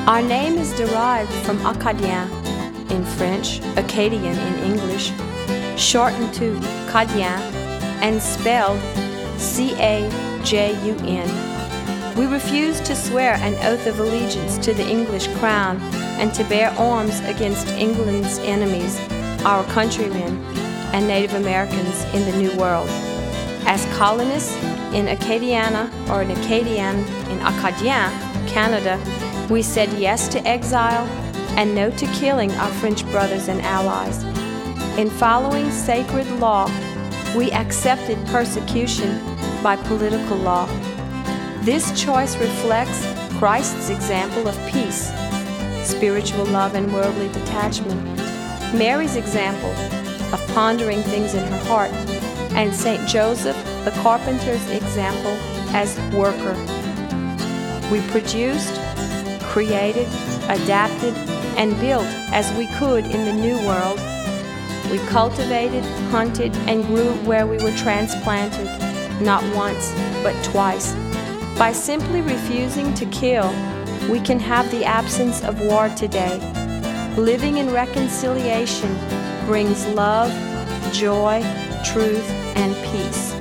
Our name is derived from Acadien in French, Acadian in English, shortened to Cadien, and spelled C-A-J-U-N. We refuse to swear an oath of allegiance to the English crown and to bear arms against England's enemies, our countrymen and Native Americans in the New World. As colonists in Acadiana or in Acadian in Acadien, Canada, we said yes to exile and no to killing our French brothers and allies. In following sacred law, we accepted persecution by political law. This choice reflects Christ's example of peace, spiritual love and worldly detachment, Mary's example of pondering things in her heart, and St. Joseph the carpenter's example as worker. We produced, created, adapted, and built as we could in the New World. We cultivated, hunted, and grew where we were transplanted, not once, but twice. By simply refusing to kill, we can have the absence of war today. Living in reconciliation brings love, joy, truth, and peace.